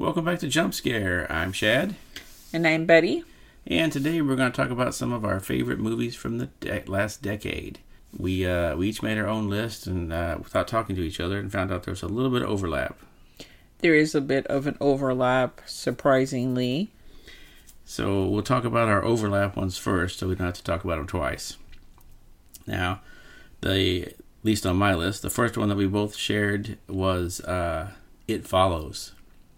Welcome back to Jump Scare. I'm Shad. And I'm Betty. And today we're going to talk about some of our favorite movies from the last decade. We each made our own list and without talking to each other and found out there was a little bit of overlap. There is a bit of an overlap, surprisingly. So we'll talk about our overlap ones first so we don't have to talk about them twice. Now, at least on my list, the first one that we both shared was It Follows,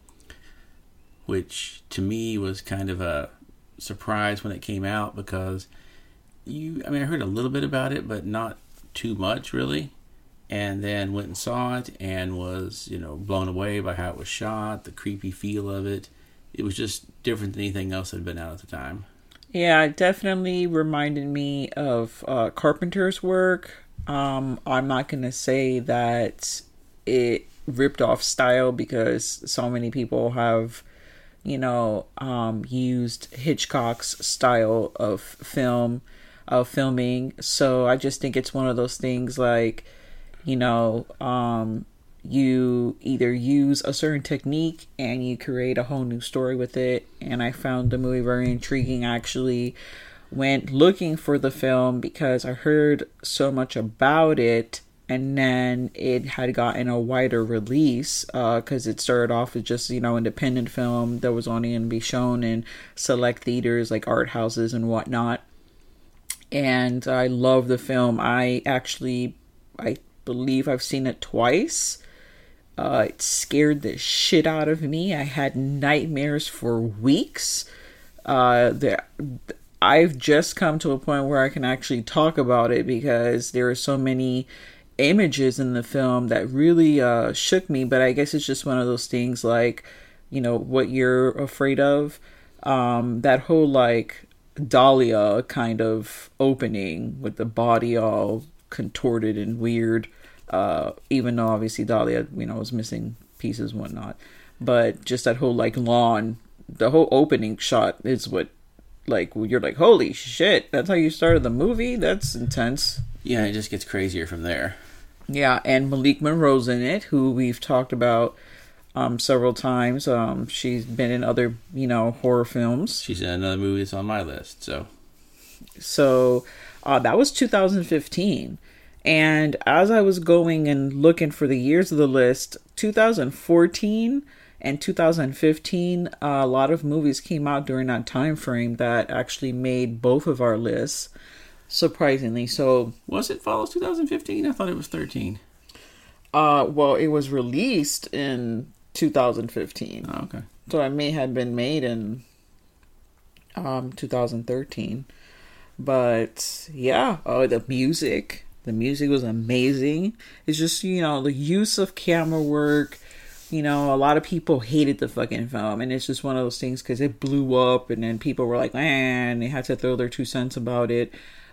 which to me was kind of a surprise when it came out because I heard a little bit about it, but not too much really. And then went and saw it and was, blown away by how it was shot, the creepy feel of it. It was just different than anything else that had been out at the time. Yeah, it definitely reminded me of Carpenter's work. I'm not going to say that it ripped off style because so many people have, used Hitchcock's style of filming. So I just think it's one of those things like, you either use a certain technique and you create a whole new story with it. And I found the movie very intriguing. I actually went looking for the film because I heard so much about it, and then it had gotten a wider release because it started off as just, independent film that was only going to be shown in select theaters like art houses and whatnot. And I love the film. I believe I've seen it twice. It scared the shit out of me. I had nightmares for weeks. I've just come to a point where I can actually talk about it because there are so many images in the film that really shook me. But I guess it's just one of those things like, what you're afraid of. That whole Dahlia kind of opening with the body all contorted and weird. Even though obviously Dahlia, was missing pieces and whatnot. But just that whole lawn, the whole opening shot is what, you're like, holy shit, that's how you started the movie? That's intense. Yeah, it just gets crazier from there. Yeah, and Malik Monroe's in it, who we've talked about several times. She's been in other, horror films. She's in another movie that's on my list, So, that was 2015. And as I was going and looking for the years of the list, 2014 and 2015, a lot of movies came out during that time frame that actually made both of our lists, surprisingly. So, was it Follows 2015? I thought it was 13. Well, it was released in 2015. Oh, okay. So it may have been made in 2013. But yeah, the music. The music was amazing. It's just, the use of camera work. A lot of people hated the fucking film. And it's just one of those things because it blew up. And then people were like, man, they had to throw their 2 cents about it.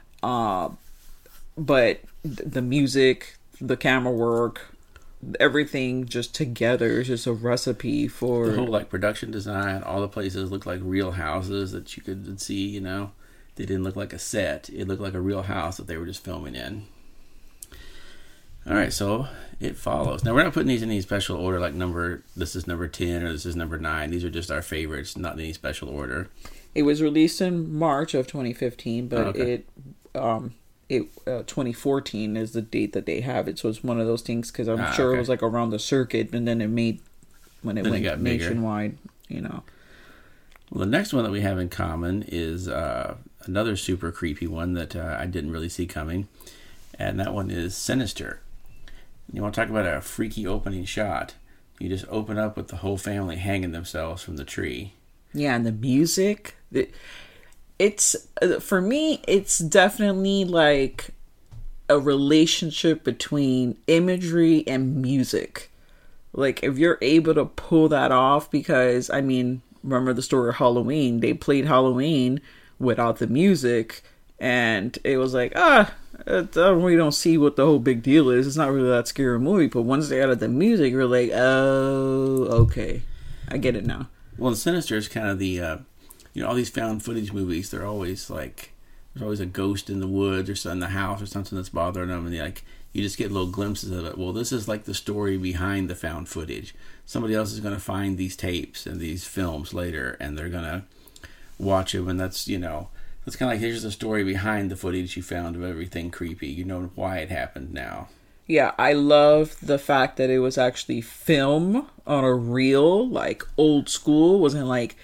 But the music, the camera work, everything just together is just a recipe for... The whole, production design. All the places looked like real houses that you could see, They didn't look like a set. It looked like a real house that they were just filming in. All right, so It Follows. Now, we're not putting these in any special order, this is number 10 or this is number 9. These are just our favorites, not in any special order. It was released in March of 2015, but 2014 is the date that they have it. So it's one of those things because I'm sure it was around the circuit, and then it went nationwide, Well, the next one that we have in common is another super creepy one that I didn't really see coming, and that one is Sinister. You want to talk about a freaky opening shot? You just open up with the whole family hanging themselves from the tree. Yeah, and the music. It's for me, it's definitely like a relationship between imagery and music. If you're able to pull that off, because remember the story of Halloween? They played Halloween without the music, and it was like, I really don't see what the whole big deal is. It's not really that scary movie, but once they added the music, you're like, oh, okay, I get it now. Well, the Sinister is kind of the, all these found footage movies, they're always there's always a ghost in the woods or in the house or something that's bothering them, and you just get little glimpses of it. Well, this is like the story behind the found footage. Somebody else is going to find these tapes and these films later, and they're going to watch them, and that's kind of like, here's the story behind the footage you found of everything creepy. You know why it happened now. Yeah, I love the fact that it was actually film on a reel, like old school. It wasn't like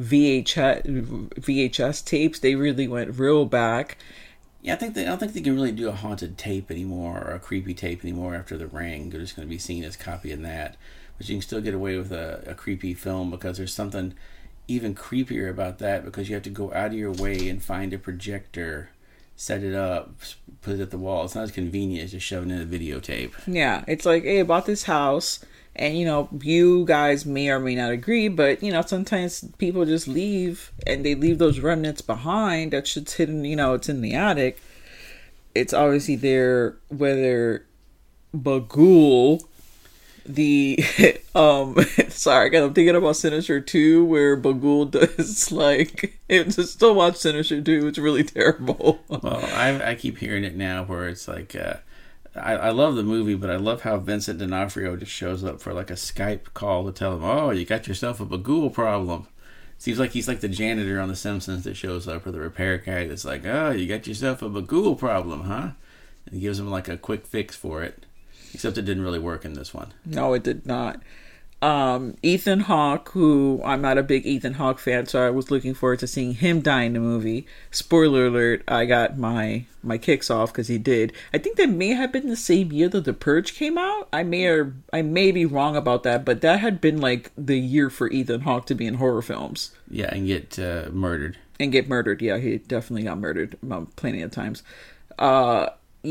VHS tapes. They really went real back. Yeah, I don't think they can really do a haunted tape anymore or a creepy tape anymore after The Ring. They're just going to be seen as copying that. But you can still get away with a creepy film, because there's something even creepier about that, because you have to go out of your way and find a projector, set it up, put it at the wall. It's not as convenient as just shoving in a videotape. Yeah, it's like, hey, I bought this house, and you guys may or may not agree, but sometimes people just leave, and they leave those remnants behind. That shit's hidden, it's in the attic. It's obviously there, whether Bughuul, the sorry, I'm thinking about Sinister 2, where Bughuul does to still watch Sinister 2. It's really terrible. Well, I keep hearing it now, where it's like, I love the movie, but I love how Vincent D'Onofrio just shows up for like a Skype call to tell him, oh, you got yourself a Bughuul problem. Seems like he's like the janitor on The Simpsons that shows up, or the repair guy that's like, oh, you got yourself a Bughuul problem, huh? And he gives him like a quick fix for it. Except it didn't really work in this one. No, it did not. Ethan Hawke, who I'm not a big Ethan Hawke fan, so I was looking forward to seeing him die in the movie. Spoiler alert, I got my kicks off because he did. I think that may have been the same year that The Purge came out. I may be wrong about that, but that had been like the year for Ethan Hawke to be in horror films. Yeah, and get murdered. Yeah, he definitely got murdered plenty of times. I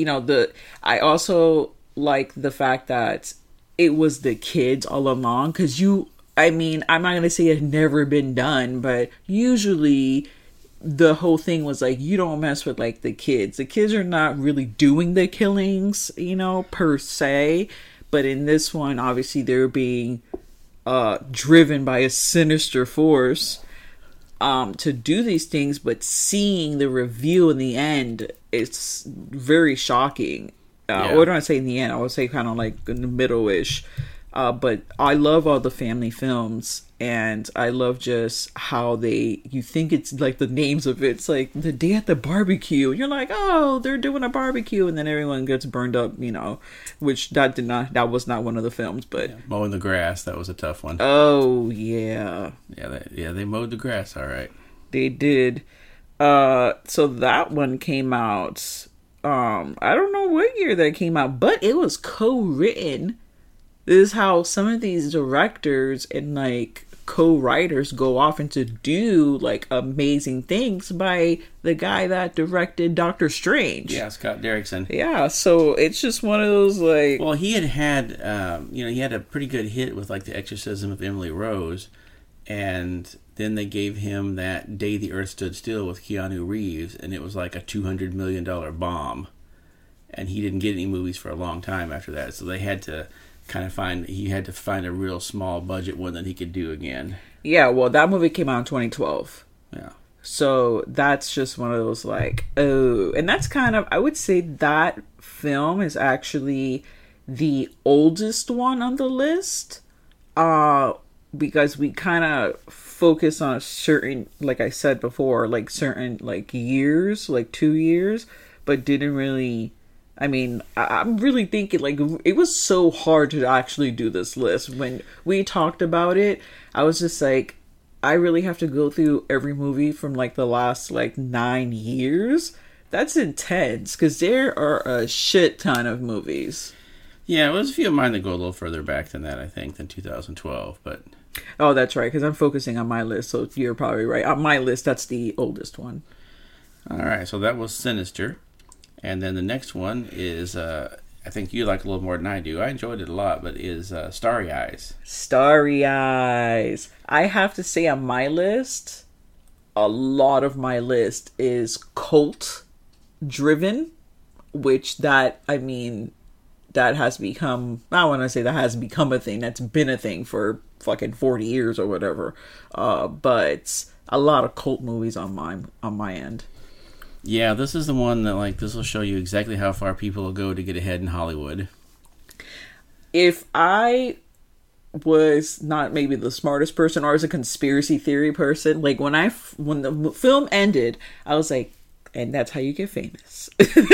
also like the fact that it was the kids all along, because I'm not going to say it had never been done, but usually the whole thing was like, you don't mess with like the kids. The kids are not really doing the killings, per se, but in this one, obviously they're being driven by a sinister force to do these things, but seeing the reveal in the end, it's very shocking. Yeah. Or don't I say in the end? I would say kind of like in the middle-ish. But I love all the family films, and I love just how you think it's like the names of it. It's like The Day at the Barbecue. You're like, oh, they're doing a barbecue, and then everyone gets burned up, which that was not one of the films, but. Yeah. Mowing the grass, that was a tough one. Oh, yeah. They mowed the grass, all right. They did. So that one came out. I don't know what year that came out, but it was co-written. This is how some of these directors and like co-writers go off and to do like amazing things by the guy that directed Doctor Strange. Yeah, Scott Derrickson. Yeah, so it's just one of those like. Well, he had he had a pretty good hit with like The Exorcism of Emily Rose, and then they gave him that Day the Earth Stood Still with Keanu Reeves, and it was like a $200 million bomb. And he didn't get any movies for a long time after that, so they had to find a real small budget one that he could do again. Yeah, well, that movie came out in 2012. Yeah. So that's just one of those like, oh, and that's I would say that film is actually the oldest one on the list. Because we kind of focus on a certain, like I said before, like certain like years, like 2 years, but didn't really. I'm really thinking like it was so hard to actually do this list. When we talked about it, I was just like, I really have to go through every movie from like the last like 9 years. That's intense, because there are a shit ton of movies. Yeah, well, there's a few of mine that go a little further back than that, I think, than 2012, but. Oh, that's right, because I'm focusing on my list, so you're probably right. On my list, that's the oldest one. All right, so that was Sinister. And then the next one is, I think you like it a little more than I do. I enjoyed it a lot, but is Starry Eyes. Starry Eyes. I have to say on my list, a lot of my list is cult-driven, which that has become, I want to say that has become a thing. That's been a thing for fucking 40 years or whatever. But a lot of cult movies on my end. Yeah, this is the one that, like, this will show you exactly how far people will go to get ahead in Hollywood. If I was not maybe the smartest person or as a conspiracy theory person, like when the film ended, I was like, and that's how you get famous.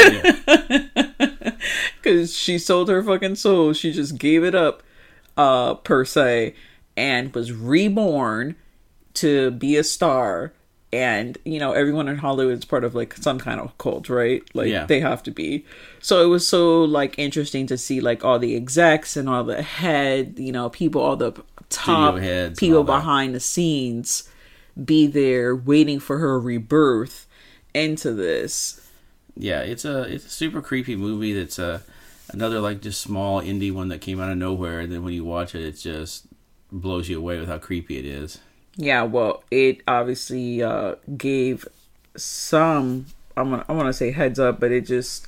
Because she sold her fucking soul. She just gave it up, per se, and was reborn to be a star. And, you know, everyone in Hollywood is part of, like, some kind of cult, right? Like, they have to be. So it was so, like, interesting to see, like, all the execs and all the head, you know, people, all the top people behind the scenes be there waiting for her rebirth into this. Yeah, it's a super creepy movie that's another, like, just small indie one that came out of nowhere. And then when you watch it, it just blows you away with how creepy it is. Yeah, well, it obviously gave some, I want to say heads up, but it just,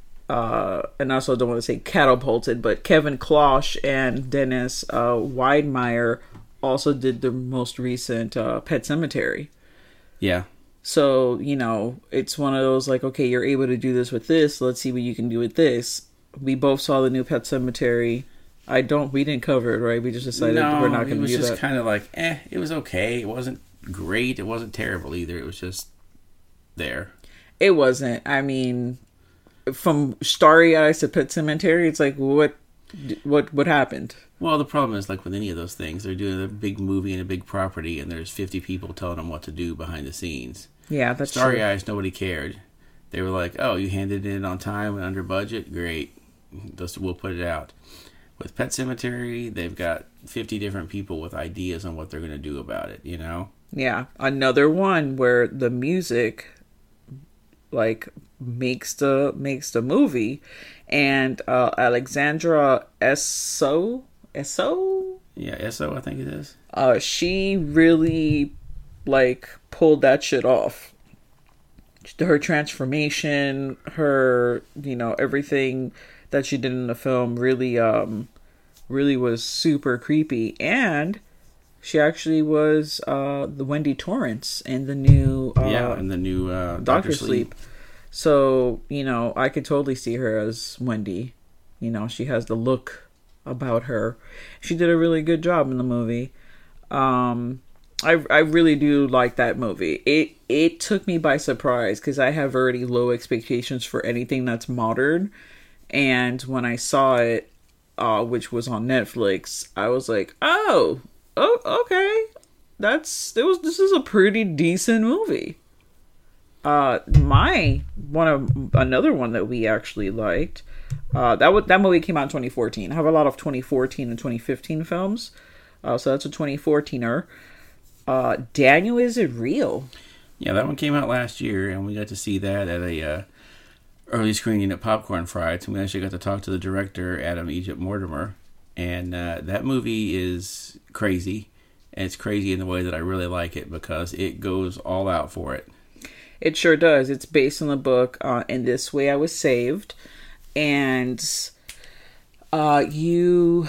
and I also don't want to say catapulted, but Kevin Klosh and Dennis Weidmeyer also did the most recent Pet Sematary. Yeah. So, you know, it's one of those, like, okay, you're able to do this with this, let's see what you can do with this. We both saw the new Pet Sematary. We didn't cover it, right? We just decided we're not going to do that. It was just kind of like, it was okay. It wasn't great. It wasn't terrible either. It was just there. It wasn't. I mean, from Starry Eyes to Pet Sematary, it's like, what happened? Well, the problem is, like with any of those things, they're doing a big movie and a big property, and there's 50 people telling them what to do behind the scenes. Yeah, that's Starry true. Eyes, nobody cared. They were like, oh, you handed it in on time and under budget? Great. We'll put it out. With Pet Sematary, they've got 50 different people with ideas on what they're going to do about it, you know? Yeah. Another one where the music, like, makes the movie. And Alexandra Esso? Yeah, Esso, I think it is. She really, like, pulled that shit off. Her transformation, her, you know, everything that she did in the film really was super creepy. And she actually was the Wendy Torrance in the new Dr. Sleep. So, you know, I could totally see her as Wendy. You know, she has the look about her. She did a really good job in the movie. I really do like that movie. It took me by surprise because I have already low expectations for anything that's modern. And when I saw it, which was on Netflix, I was like, oh, okay. This is a pretty decent movie. Another one that we actually liked, that movie came out in 2014. I have a lot of 2014 and 2015 films. So that's a 2014er. Daniel, Is It Real? Yeah, that one came out last year, and we got to see that at a early screening at Popcorn Fried. So we actually got to talk to the director, Adam Egypt Mortimer. And that movie is crazy. And it's crazy in the way that I really like it because it goes all out for it. It sure does. It's based on the book, In This Way I Was Saved. And you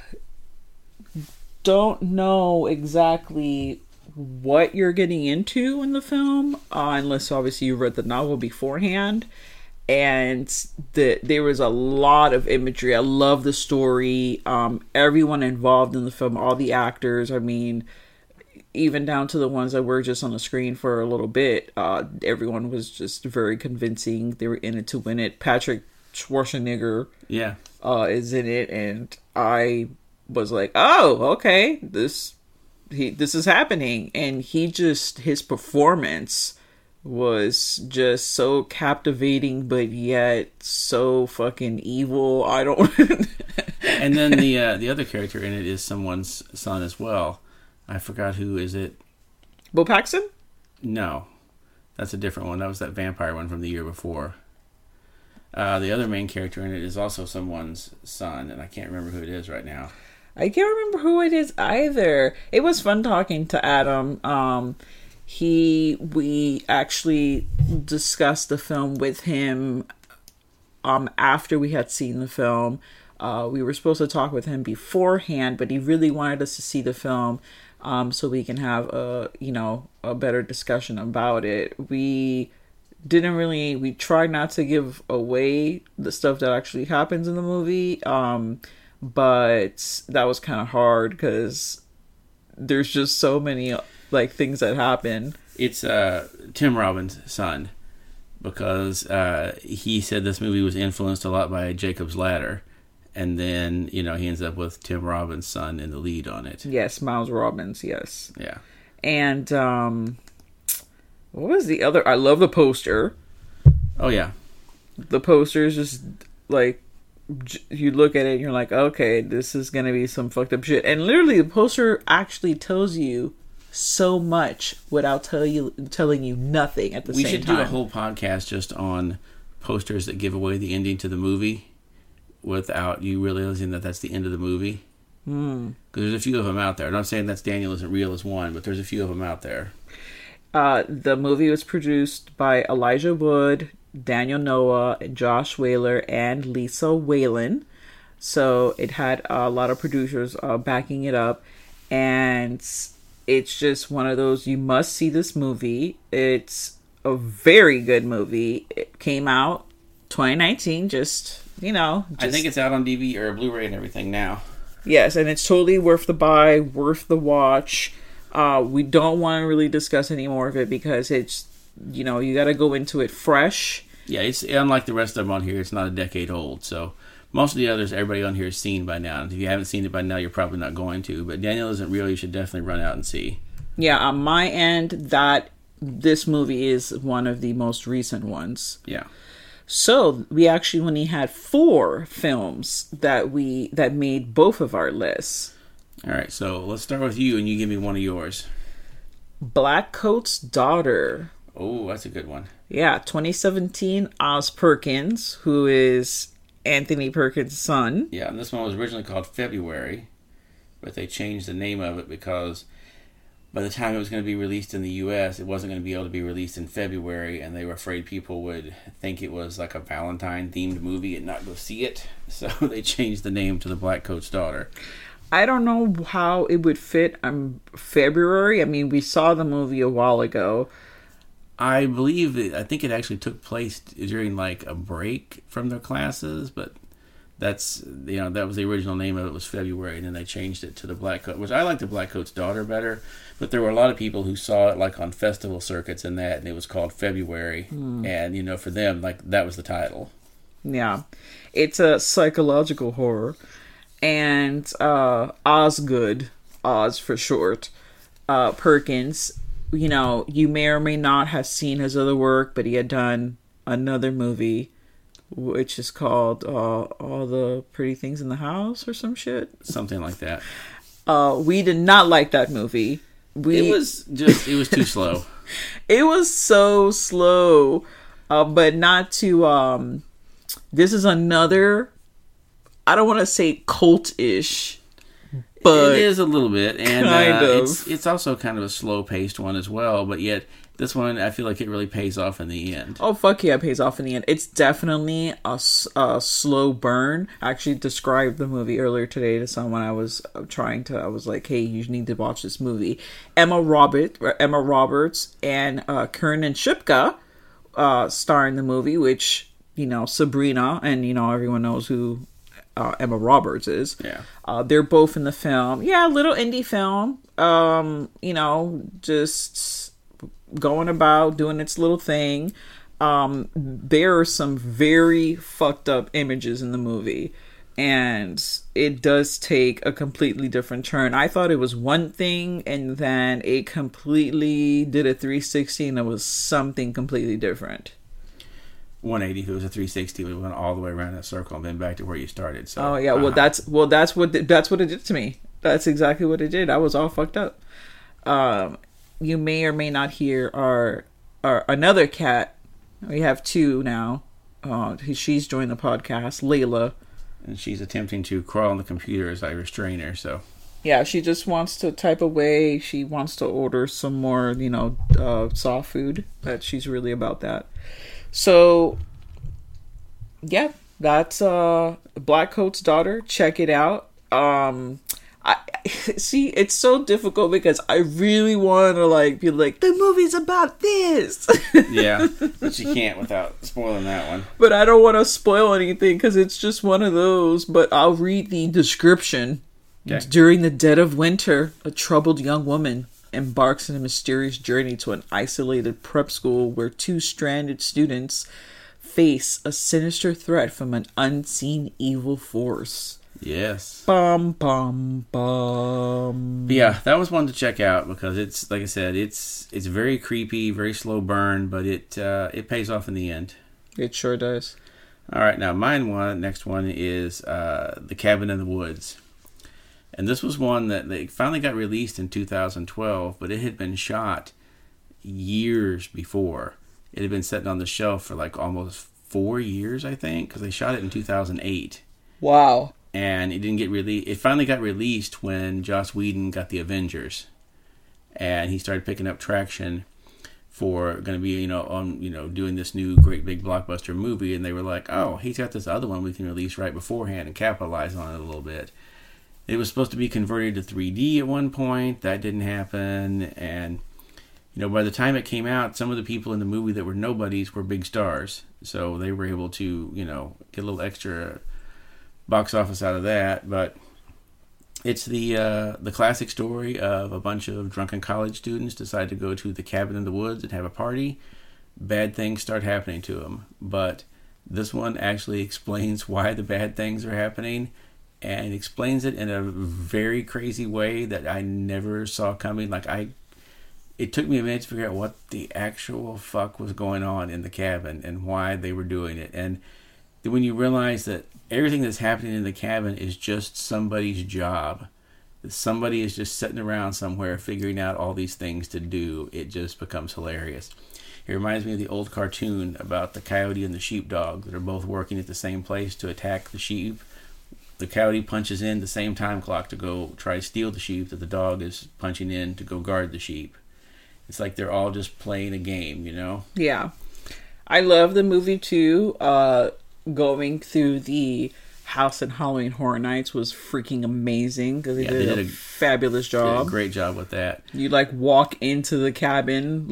don't know exactly what you're getting into in the film, unless obviously you read the novel beforehand. And there was a lot of imagery. I love the story. Everyone involved in the film, all the actors, I mean, even down to the ones that were just on the screen for a little bit, everyone was just very convincing. They were in it to win it. Patrick Schwarzenegger is in it, and I was like, oh, okay, this is happening. And his performance was just so captivating, but yet so fucking evil. I don't. And then the other character in it is someone's son as well. I forgot who is it. Bill Paxton? No, that's a different one. That was that vampire one from the year before. The other main character in it is also someone's son, and I can't remember who it is right now. I can't remember who it is either. It was fun talking to Adam. We actually discussed the film with him after we had seen the film. We were supposed to talk with him beforehand, but he really wanted us to see the film so we can have a better discussion about it. We we tried not to give away the stuff that actually happens in the movie. But that was kind of hard because there's just so many like things that happen. It's Tim Robbins' son, because he said this movie was influenced a lot by Jacob's Ladder, and then he ends up with Tim Robbins' son in the lead on it. Yes, Miles Robbins. Yes. Yeah. And what was the other? I love the poster. Oh yeah. The poster is just like, you look at it and you're like, okay, this is gonna be some fucked up shit. And literally, the poster actually tells you so much without telling you nothing at the same time. We should do a whole podcast just on posters that give away the ending to the movie without you realizing that that's the end of the movie. Because there's a few of them out there. I'm not saying that's Daniel Isn't Real as one, but there's a few of them out there. The movie was produced by Elijah Wood, Daniel Noah, Josh Whaler, and Lisa Whalen. So it had a lot of producers backing it up, and it's just one of those, you must see this movie. It's a very good movie. It came out 2019, I think it's out on DVD or Blu-ray and everything now. Yes, and it's totally worth the buy, worth the watch. We don't want to really discuss any more of it because it's, you got to go into it fresh. Yeah, it's unlike the rest of them on here. It's not a decade old, so most of the others everybody on here has seen by now. And if you haven't seen it by now, you're probably not going to. But Daniel Isn't Real, you should definitely run out and see. Yeah, on my end, this movie is one of the most recent ones. Yeah. So we actually only had 4 films that made both of our lists. All right, so let's start with you, and you give me one of yours. Blackcoat's Daughter. Oh, that's a good one. Yeah, 2017, Oz Perkins, who is Anthony Perkins' son. Yeah, and this one was originally called February, but they changed the name of it because by the time it was going to be released in the U.S., it wasn't going to be able to be released in February, and they were afraid people would think it was like a Valentine-themed movie and not go see it. So they changed the name to The Blackcoat's Daughter. I don't know how it would fit February. I mean, we saw the movie a while ago. I think it actually took place during like a break from their classes, but that was the original name of it, was February, and then they changed it to The Blackcoat, which I like The Blackcoat's Daughter better, but there were a lot of people who saw it like on festival circuits and it was called February, and for them, like, that was the title. Yeah. It's a psychological horror, and Osgood, Oz for short, Perkins, you may or may not have seen his other work, but he had done another movie which is called All the Pretty Things in the House or some shit. Something like that. We did not like that movie. It was too slow. It was so slow. But not to, this is another, I don't want to say cult-ish, but it is a little bit, and kind of. It's also kind of a slow-paced one as well. But yet, this one I feel like it really pays off in the end. Oh fuck yeah, it pays off in the end. It's definitely a slow burn. I actually described the movie earlier today to someone I was like, hey, you need to watch this movie. Emma Roberts, and Kiernan Shipka star in the movie, which Sabrina, and everyone knows who Emma Roberts is. Yeah. They're both in the film. Yeah, little indie film. Just going about doing its little thing. There are some very fucked up images in the movie, and it does take a completely different turn. I thought it was one thing, and then it completely did a 360, and it was something completely different. 180. If it was a 360, we went all the way around that circle and then back to where you started. So, oh yeah, that's what it did to me. That's exactly what it did. I was all fucked up. You may or may not hear our another cat. We have 2 now. She's joined the podcast, Layla, and she's attempting to crawl on the computer as I restrain her. So yeah, she just wants to type away. She wants to order some more, soft food. That she's really about that. So, yeah, that's Blackcoat's Daughter. Check it out. I see, it's so difficult because I really want to like be like, the movie's about this. Yeah, but you can't without spoiling that one. But I don't want to spoil anything because it's just one of those. But I'll read the description. Okay. During the dead of winter, a troubled young woman embarks on a mysterious journey to an isolated prep school where two stranded students face a sinister threat from an unseen evil force. Yes. Bum, bum, bum. But yeah, that was one to check out because it's, like I said, it's very creepy, very slow burn, but it pays off in the end. It sure does. All right, now next one is The Cabin in the Woods. And this was one that they finally got released in 2012, but it had been shot years before. It had been sitting on the shelf for like almost 4 years, I think, because they shot it in 2008. Wow. And it didn't get released. It finally got released when Joss Whedon got the Avengers, and he started picking up traction for going to be, doing this new great big blockbuster movie. And they were like, "Oh, he's got this other one we can release right beforehand and capitalize on it a little bit." It was supposed to be converted to 3D at one point. That didn't happen, and by the time it came out, some of the people in the movie that were nobodies were big stars, so they were able to, get a little extra box office out of that. But it's the classic story of a bunch of drunken college students decide to go to the cabin in the woods and have a party. Bad things start happening to them, but this one actually explains why the bad things are happening, and explains it in a very crazy way that I never saw coming. It took me a minute to figure out what the actual fuck was going on in the cabin and why they were doing it. And when you realize that everything that's happening in the cabin is just somebody's job, that somebody is just sitting around somewhere figuring out all these things to do, it just becomes hilarious. It reminds me of the old cartoon about the coyote and the sheepdog that are both working at the same place to attack the sheep. The coyote punches in the same time clock to go try to steal the sheep that the dog is punching in to go guard the sheep. It's like they're all just playing a game, Yeah. I love the movie too. Going through the house in Halloween Horror Nights was freaking amazing because they did a fabulous job. Did a great job with that. You walk into the cabin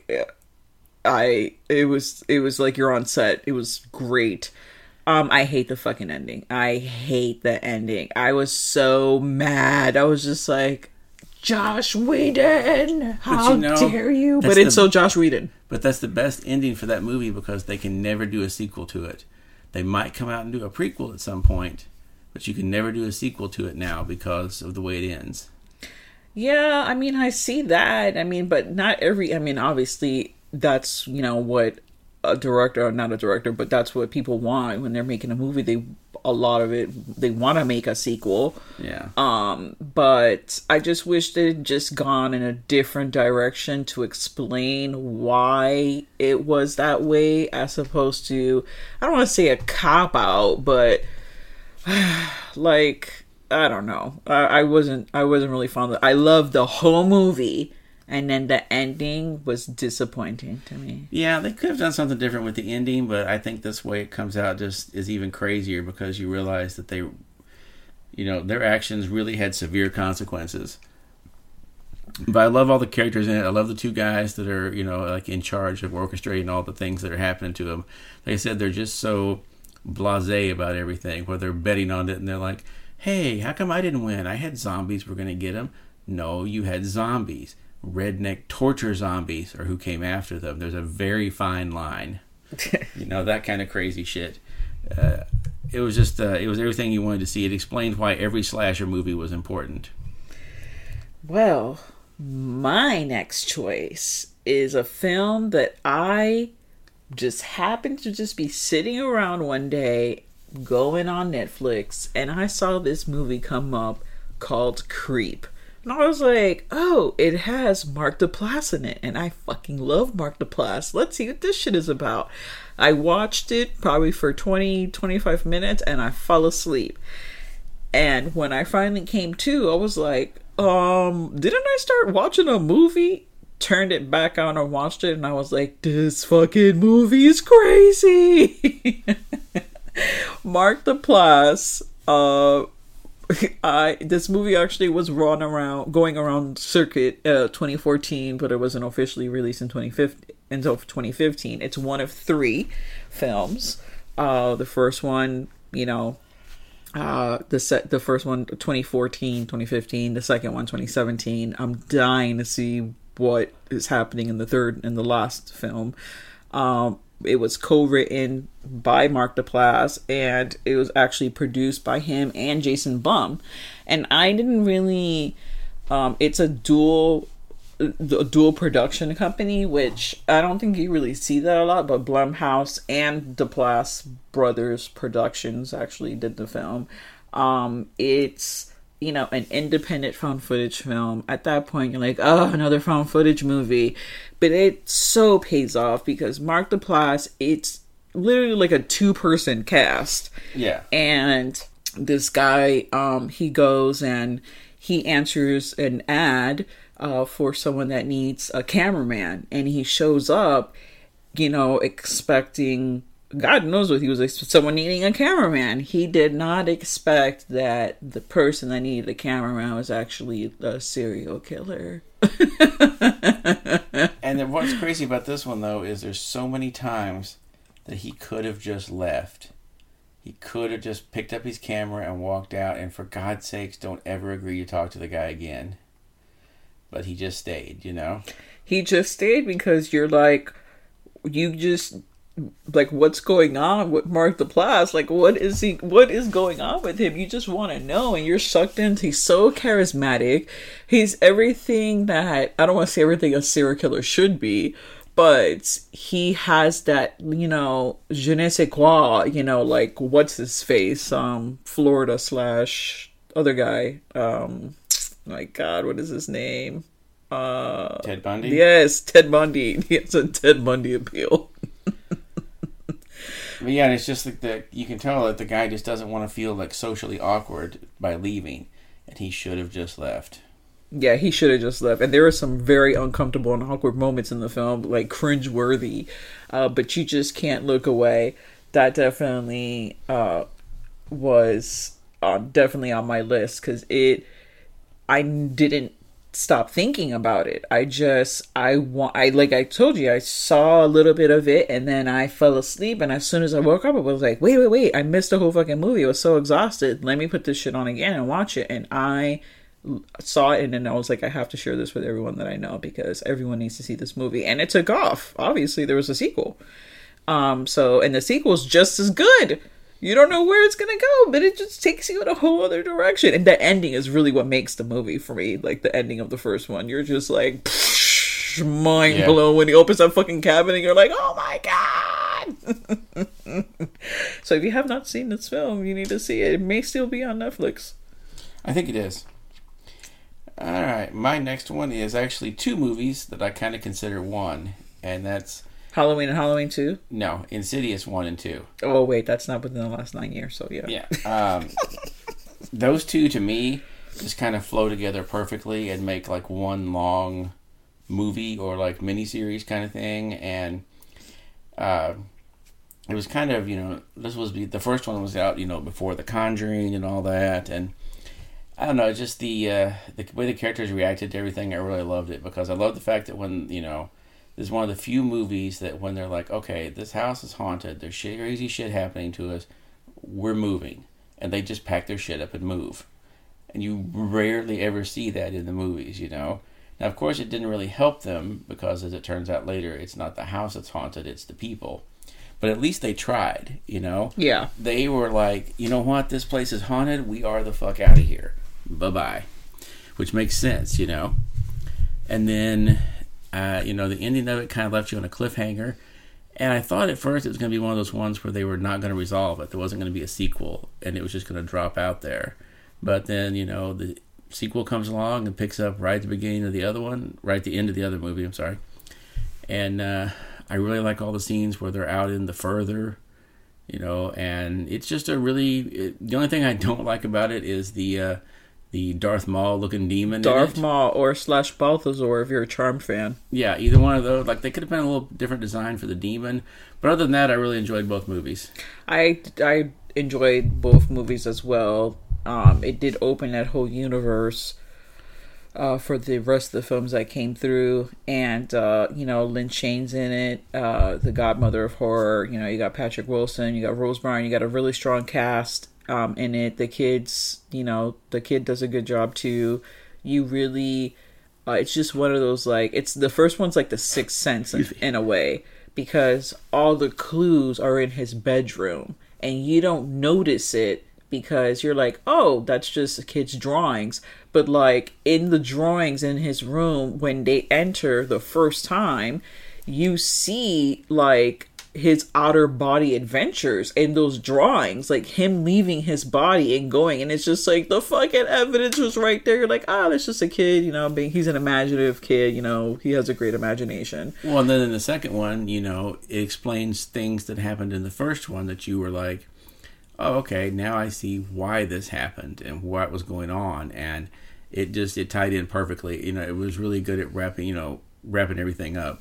it was like you're on set. It was great. I hate the fucking ending. I hate the ending. I was so mad. I was just like, Joss Whedon, how dare you? But it's so Joss Whedon. But that's the best ending for that movie because they can never do a sequel to it. They might come out and do a prequel at some point, but you can never do a sequel to it now because of the way it ends. Yeah, I see that. But not every... obviously, that's, what a director, or not a director, but that's what people want when they're making a movie. A lot of it, they want to make a sequel. Yeah. But I just wish they'd just gone in a different direction to explain why it was that way, as opposed to, I don't want to say a cop out, but I don't know. I wasn't really fond of it. I loved the whole movie. And then the ending was disappointing to me. Yeah, they could have done something different with the ending, but I think this way it comes out just is even crazier because you realize that they, their actions really had severe consequences. But I love all the characters in it. I love the two guys that are, in charge of orchestrating all the things that are happening to them. Like I said, they're just so blasé about everything, where they're betting on it and they're like, hey, how come I didn't win? I had zombies were going to get them. No, you had zombies. Redneck torture zombies are who came after them. There's a very fine line. That kind of crazy shit. It was just, it was everything you wanted to see. It explained why every slasher movie was important. Well, my next choice is a film that I just happened to just be sitting around one day, going on Netflix, and I saw this movie come up called Creep. And I was like, oh, it has Mark Duplass in it. And I fucking love Mark Duplass. Let's see what this shit is about. I watched it probably for 20-25 minutes and I fell asleep. And when I finally came to, I was like, didn't I start watching a movie? Turned it back on and watched it and I was like, this fucking movie is crazy. Mark Duplass, This movie actually was going around circuit 2014, but it wasn't officially released in 2015 until 2015. It's one of three films. The first one, the first one 2014, 2015. The second one 2017. I'm dying to see what is happening in the third and the last film. It was co-written by Mark Duplass, and it was actually produced by him and Jason Blum. And I didn't really, it's a dual production company, which I don't think you really see that a lot, but Blumhouse and Duplass Brothers Productions actually did the film. It's, an independent found footage film. At that point, you're like, oh, another found footage movie. But it so pays off because Mark Duplass, it's literally like a 2-person cast. Yeah. And this guy, he goes and he answers an ad for someone that needs a cameraman. And he shows up, expecting... God knows what he was, someone needing a cameraman. He did not expect that the person that needed a cameraman was actually a serial killer. And then what's crazy about this one, though, is there's so many times that he could have just left. He could have just picked up his camera and walked out, and for God's sakes, don't ever agree to talk to the guy again. But he just stayed, He just stayed because you're like, what's going on with Mark Duplass? Like, what is going on with him? You just want to know, and you're sucked in. He's so charismatic. He's everything that, I don't want to say everything a serial killer should be, but he has that, je ne sais quoi, like, what's his face? Florida / other guy. My God, what is his name? Ted Bundy? Yes, Ted Bundy. He has a Ted Bundy appeal. But yeah, and it's just like you can tell that the guy just doesn't want to feel like socially awkward by leaving, and he should have just left. Yeah, he should have just left. And there are some very uncomfortable and awkward moments in the film, like cringe-worthy, but you just can't look away. That definitely was definitely on my list because I didn't stop thinking about it. Like I told you, I saw a little bit of it and then I fell asleep, and as soon as I woke up I was like, wait, I missed the whole fucking movie. I was so exhausted. Let me put this shit on again and watch it. And I saw it, and then I was like, I have to share this with everyone that I know because everyone needs to see this movie. And it took off. Obviously there was a sequel. And the sequel's just as good. You don't know where it's going to go, but it just takes you in a whole other direction. And the ending is really what makes the movie for me. Like, the ending of the first one. You're just like, mind blown when he opens that fucking cabin and you're like, oh my God! So if you have not seen this film, you need to see it. It may still be on Netflix. I think it is. Alright, my next one is actually 2 movies that I kind of consider one. And that's... Halloween and Halloween 2? No, Insidious 1 and 2. Oh, wait, that's not within the last 9 years, so yeah. Yeah. Those 2, to me, just kind of flow together perfectly and make, like, one long movie or, like, miniseries kind of thing. And it was kind of, the first one was out, before The Conjuring and all that. And I don't know, just the way the characters reacted to everything, I really loved it. Because I love the fact that when, this is one of the few movies that when they're like, okay, this house is haunted, there's crazy shit happening to us, we're moving. And they just pack their shit up and move. And you rarely ever see that in the movies, Now, of course, it didn't really help them because, as it turns out later, it's not the house that's haunted, it's the people. But at least they tried, Yeah. They were like, you know what, this place is haunted, we are the fuck out of here. Bye-bye. Which makes sense, And then... the ending of it kind of left you on a cliffhanger. And I thought at first it was going to be one of those ones where they were not going to resolve it. There wasn't going to be a sequel, and it was just going to drop out there. But then, the sequel comes along and picks up right at the beginning of the other one, right at the end of the other movie, I'm sorry. And I really like all the scenes where they're out in the further, and it's just a really... the only thing I don't like about it is the Darth Maul looking demon. Darth Maul or / Balthazar if you're a Charmed fan. Yeah, either one of those. Like, they could have been a little different design for the demon. But other than that, I really enjoyed both movies. I enjoyed both movies as well. it did open that whole universe for the rest of the films that came through. And Lynn Shane's in it, the godmother of horror. You got Patrick Wilson, you got Rose Byrne, you got a really strong cast in it. The kids, the kid does a good job too. You really, it's just one of those, like, it's the first one's like The Sixth Sense in a way, because all the clues are in his bedroom and you don't notice it because you're like, oh, that's just a kid's drawings. But like in the drawings in his room, when they enter the first time, you see like his outer body adventures in those drawings, like him leaving his body and going, and it's just like the fucking evidence was right there. You're like, that's just a kid, he's an imaginative kid, he has a great imagination. Well, and then in the second one, it explains things that happened in the first one that you were like, oh, okay, now I see why this happened and what was going on, and it tied in perfectly. It was really good at wrapping everything up.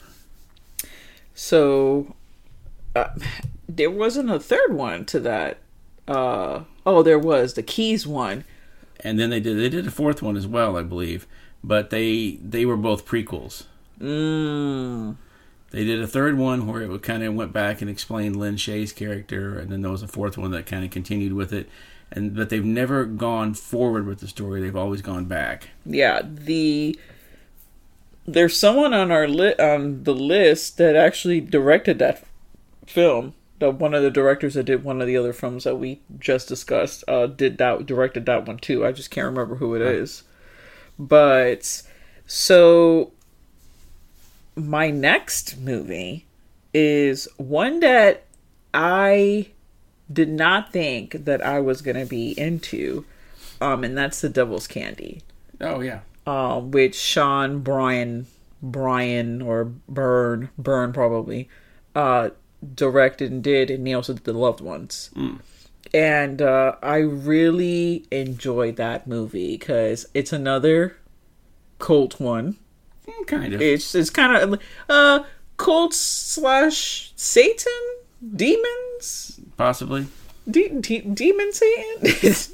So there wasn't a third one to that. There was the Keys one, and then they did a fourth one as well, I believe, but they were both prequels. They did a third one where it kind of went back and explained Lin Shaye's character, and then there was a fourth one that kind of continued with it. But they've never gone forward with the story; they've always gone back. Yeah, there's someone on on the list that actually directed that film. One of the directors that did one of the other films that we just discussed directed that one too. I just can't remember who it is. But so my next movie is one that I did not think that I was going to be into, and that's The Devil's Candy. Oh, yeah. Which Sean Bryan or Byrne probably, directed and did, and he also did The Loved Ones. And I really enjoyed that movie because it's another cult one. Kind of. It's kind of cult / Satan? Demons? Possibly. Demon Satan?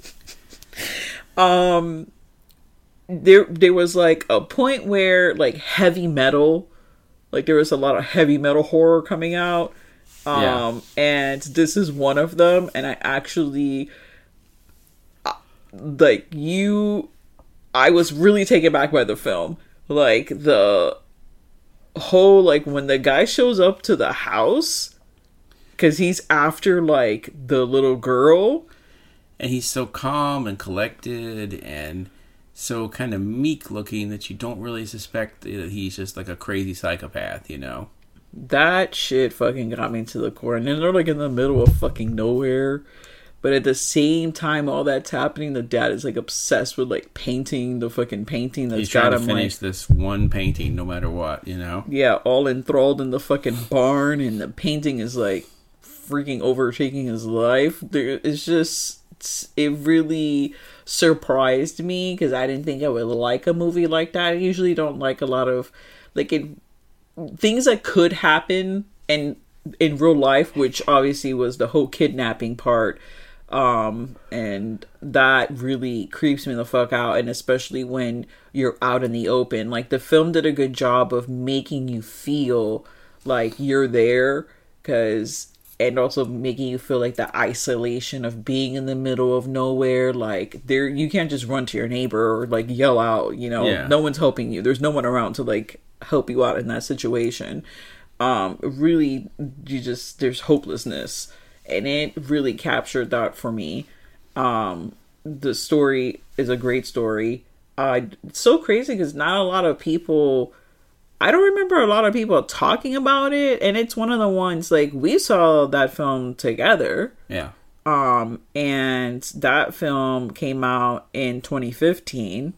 There was like a point where like heavy metal, like there was a lot of heavy metal horror coming out. And this is one of them, and I actually I was really taken back by the film. Like the whole, like when the guy shows up to the house, because he's after like the little girl, and he's so calm and collected and so kind of meek looking that you don't really suspect that he's just like a crazy psychopath, That shit fucking got me to the core. And then they're like in the middle of fucking nowhere. But at the same time, all that's happening, the dad is like obsessed with like painting the fucking painting that's he's trying got to him finish this one painting no matter what, Yeah, all enthralled in the fucking barn, and the painting is like freaking overtaking his life. It really surprised me because I didn't think I would like a movie like that. I usually don't like a lot of things that could happen and in real life, which obviously was the whole kidnapping part. And that really creeps me the fuck out, and especially when you're out in the open. Like, the film did a good job of making you feel like you're there, and also making you feel like the isolation of being in the middle of nowhere. Like, you can't just run to your neighbor or like yell out, Yeah. No one's helping you. There's no one around to like help you out in that situation. Really, there's hopelessness. And it really captured that for me. The story is a great story. It's so crazy because not a lot of people... I don't remember a lot of people talking about it. And it's one of the ones, like, we saw that film together. Yeah. And that film came out in 2015.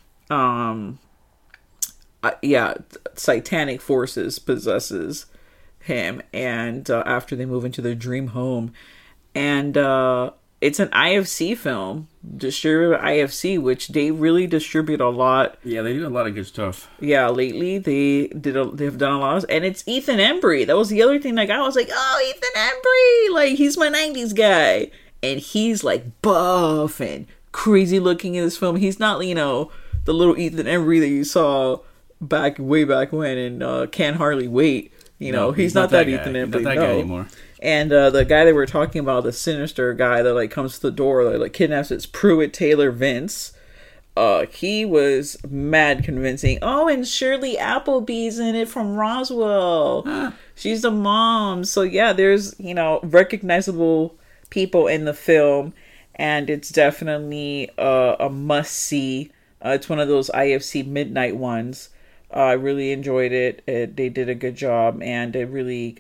Satanic forces possesses him, and after they move into their dream home, and it's an IFC film, distributed by IFC, which they really distribute a lot. Yeah, they do a lot of good stuff. Yeah, lately they've done a lot, and it's Ethan Embry. That was the other thing. Like, I was like, oh, Ethan Embry, like, he's my 90s guy, and he's like buff and crazy looking in this film. He's not, you know, the little Ethan Embry that you saw way back when in Can't Hardly Wait. You know, he's not that Ethan Embry. He's not that guy anymore. And the guy that we're talking about, the sinister guy that like comes to the door, that like kidnaps, it's Pruitt Taylor Vince. He was mad convincing. Oh, and Shirley Appleby's in it from Roswell. She's the mom. So yeah, there's, you know, recognizable people in the film, and it's definitely a must see. It's one of those IFC midnight ones. I really enjoyed it. They did a good job, and it really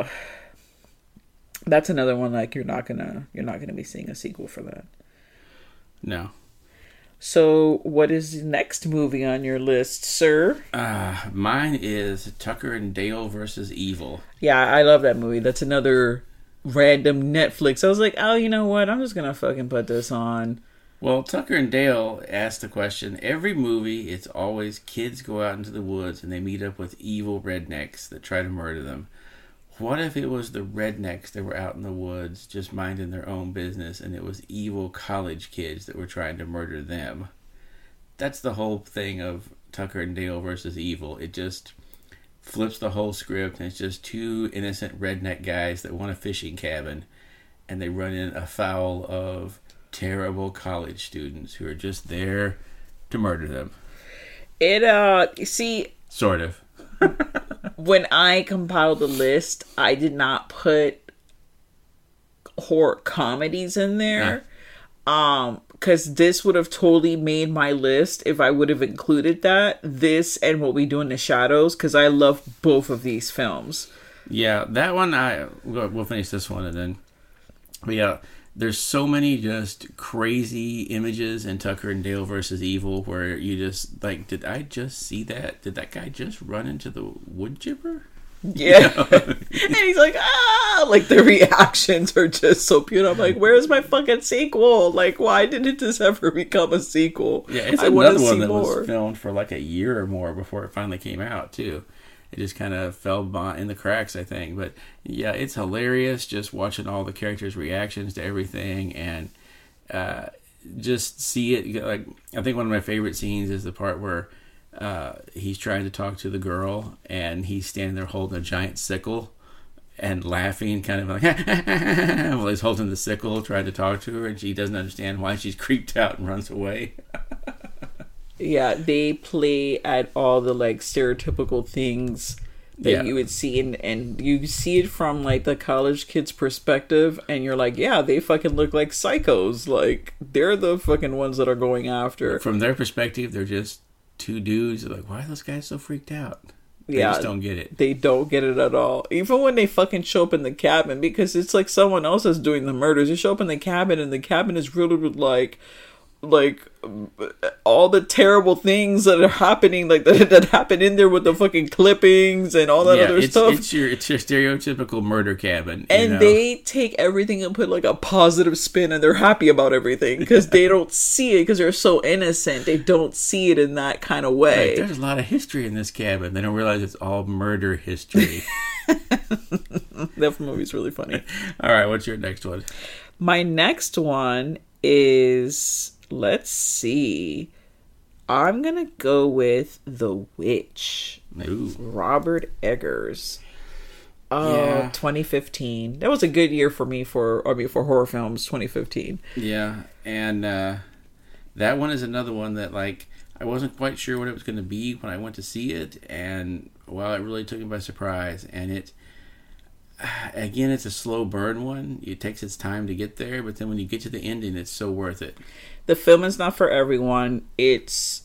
that's another one like you're not gonna be seeing a sequel for that. No. So, what is the next movie on your list, sir? Mine is Tucker and Dale versus Evil. Yeah, I love that movie. That's another random Netflix. I was like, oh, you know what? I'm just gonna fucking put this on. Well, Tucker and Dale asked the question, every movie, it's always kids go out into the woods and they meet up with evil rednecks that try to murder them. What if it was the rednecks that were out in the woods just minding their own business and it was evil college kids that were trying to murder them? That's the whole thing of Tucker and Dale versus Evil. It just flips the whole script, and it's just two innocent redneck guys that want a fishing cabin, and they run in afoul of terrible college students who are just there to murder them. Sort of. When I compiled the list, I did not put horror comedies in there. Because this would have totally made my list if I would have included that. This and What We Do in the Shadows, because I love both of these films. Yeah, that one, we'll finish this one and then... But yeah, there's so many just crazy images in Tucker and Dale versus Evil where you just, like, did I just see that? Did that guy just run into the wood chipper? Yeah. And he's like, like the reactions are just so beautiful. I'm like, where's my fucking sequel? Like, why didn't this ever become a sequel? Yeah, it's another one that was filmed for like a year or more before it finally came out, too. It just kind of fell in the cracks, I think. But yeah, it's hilarious just watching all the characters' reactions to everything, and just see it. Like, I think one of my favorite scenes is the part where he's trying to talk to the girl, and he's standing there holding a giant sickle and laughing, kind of like while he's holding the sickle, trying to talk to her, and she doesn't understand why she's creeped out and runs away. Yeah, they play at all the like stereotypical things that you would see, and you see it from like the college kid's perspective, and you're like, yeah, they fucking look like psychos. Like, they're the fucking ones that are going after. From their perspective, they're just two dudes. They're like, why are those guys so freaked out? They just don't get it. They don't get it at all. Even when they fucking show up in the cabin, because it's like someone else is doing the murders. You show up in the cabin, and the cabin is riddled with like all the terrible things that are happening, like that happen in there with the fucking clippings and all that other stuff. It's your stereotypical murder cabin, and they take everything and put like a positive spin, and they're happy about everything because they don't see it, because they're so innocent. They don't see it in that kind of way. Like, there's a lot of history in this cabin. They don't realize it's all murder history. That movie's really funny. All right, what's your next one? My next one is, let's see, I'm gonna go with The Witch. Ooh. Robert Eggers. 2015. That was a good year for me for horror films. 2015. Yeah, and that one is another one that, like, I wasn't quite sure what it was going to be when I went to see it, and well, it really took me by surprise. And it, again, it's a slow burn one. It takes its time to get there, but then when you get to the ending, it's so worth it. The film is not for everyone. It's